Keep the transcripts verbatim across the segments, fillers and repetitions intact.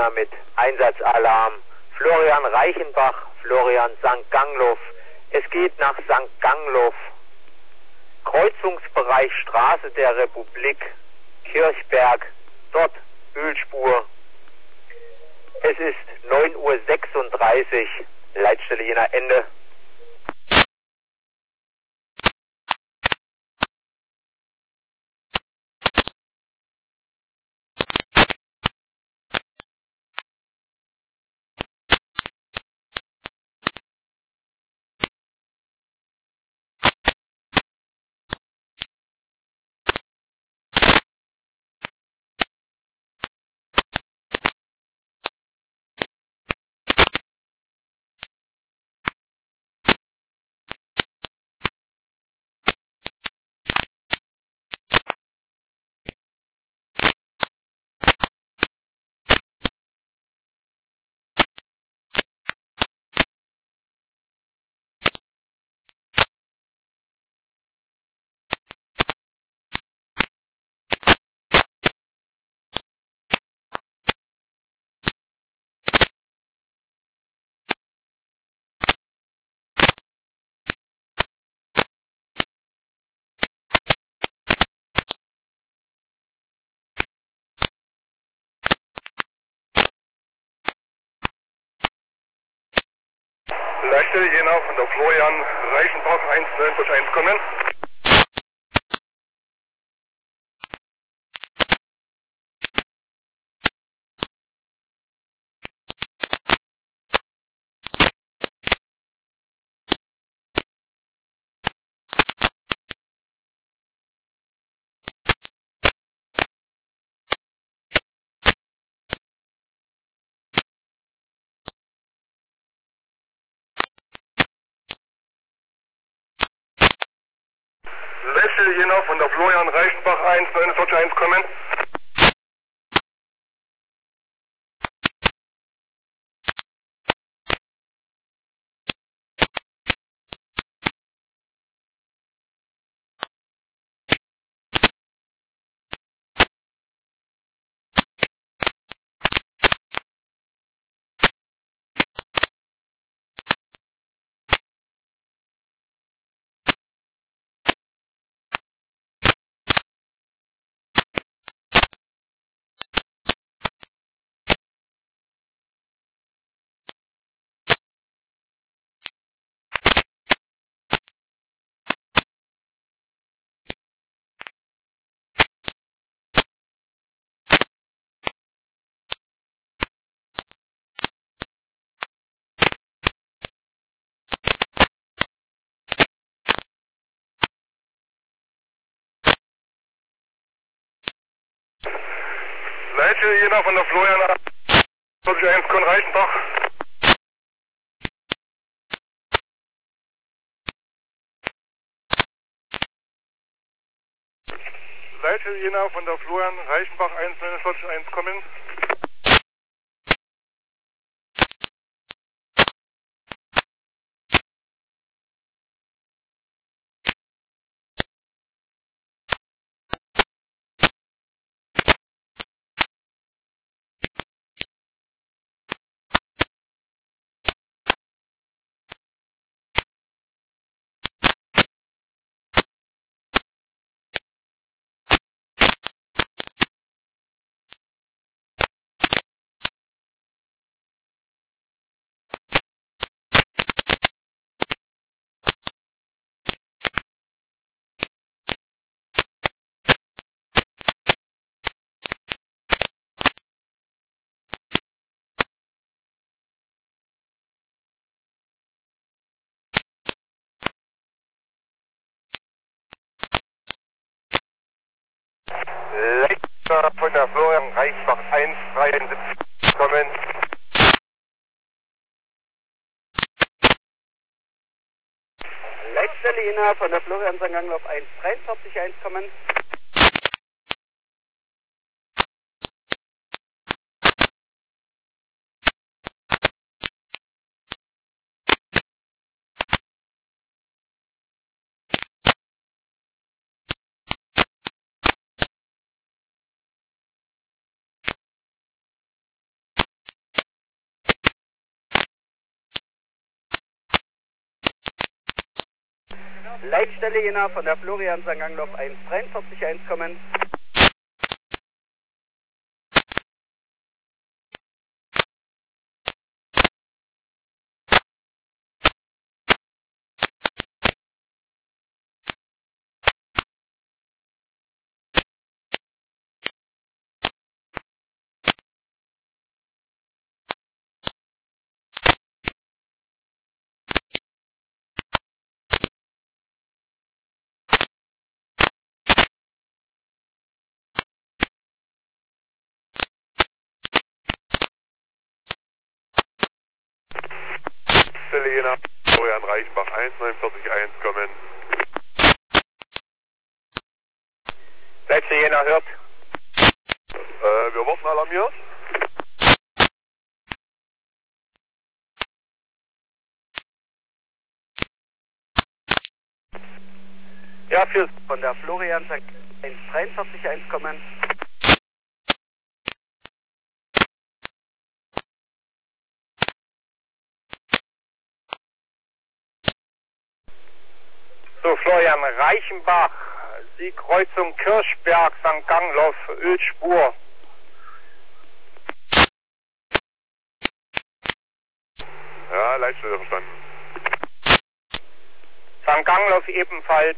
Jena mit Einsatzalarm. Florian Reichenbach, Florian Sankt Gangloff. Es geht nach Sankt Gangloff. Kreuzungsbereich Straße der Republik, Kirchberg, dort Ölspur. Es ist neun Uhr sechsunddreißig, Leitstelle Jena Ende. Leitstelle Jena von der Florian Reichenbach eins neun eins kommen. Leitstelle Jena von der Florian Reichenbach eins neun eins kommen. Leitstelle Jena von der Florian eins Kon Reichenbach. Leitstelle Jena von der Florian Reichenbach eins neun eins kommen. Leitstelle von der Florian Reichenbach eins dreiundsiebzig kommen. Leitstelle Jena von der Florian Sankt Gangloff eins dreiundvierzig eins kommen. Leitstelle Jena von der Florian Sankt Gangloff eins dreiundvierzig eins kommen. Stelle Jena, Florian Reichenbach eins neunundvierzig eins kommen. Leitstelle Jena hört. Äh, wir wurden alarmiert. Ja, für Von der Florian Sankt eins dreiundvierzig eins kommen. so Florian Reichenbach, Sie Kreuzung Kirchberg, Sankt Gangloff, Ölspur. Ja, Leitstelle verstanden. Sankt Gangloff ebenfalls.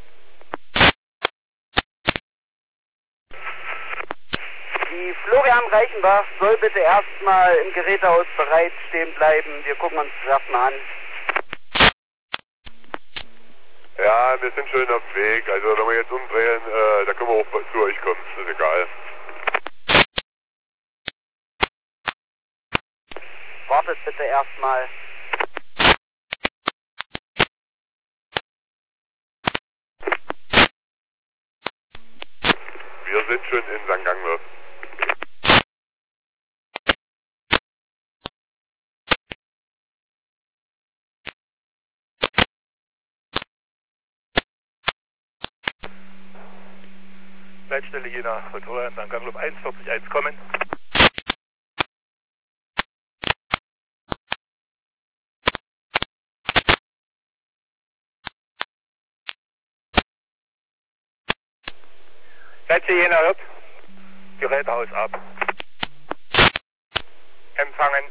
Die Florian Reichenbach soll bitte erstmal im Gerätehaus bereit stehen bleiben. Wir gucken uns das erstmal an. Ja, wir sind schon auf dem Weg. Also wenn wir jetzt umdrehen, äh, da können wir auch zu euch kommen. Das ist egal. Wartet bitte erstmal. Wir sind schon in Sankt Gangloff. Leitstelle Jena, Florian Sankt Gangloff eins vierzig eins kommen. Leitstelle Jena hört. Gerätehaus ab. Empfangen.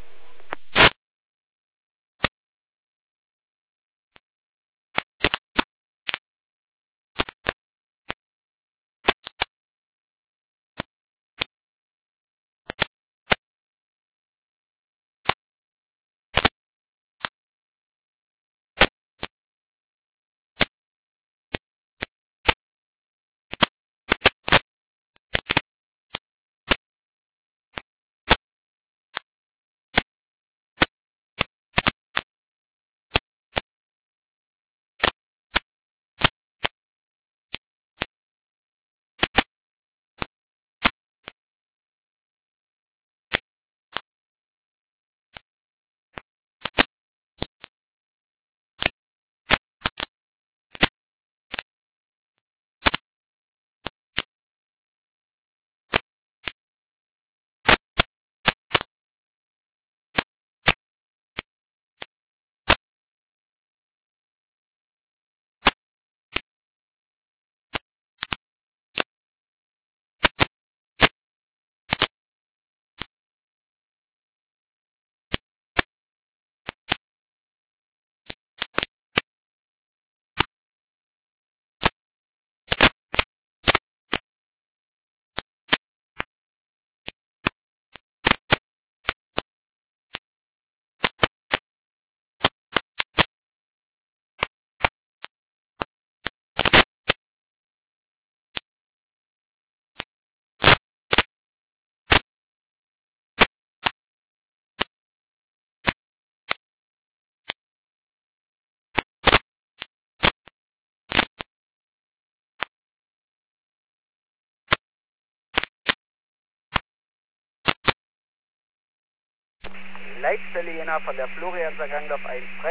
Leitstelle Jena von der Florian Sankt Gangloff eins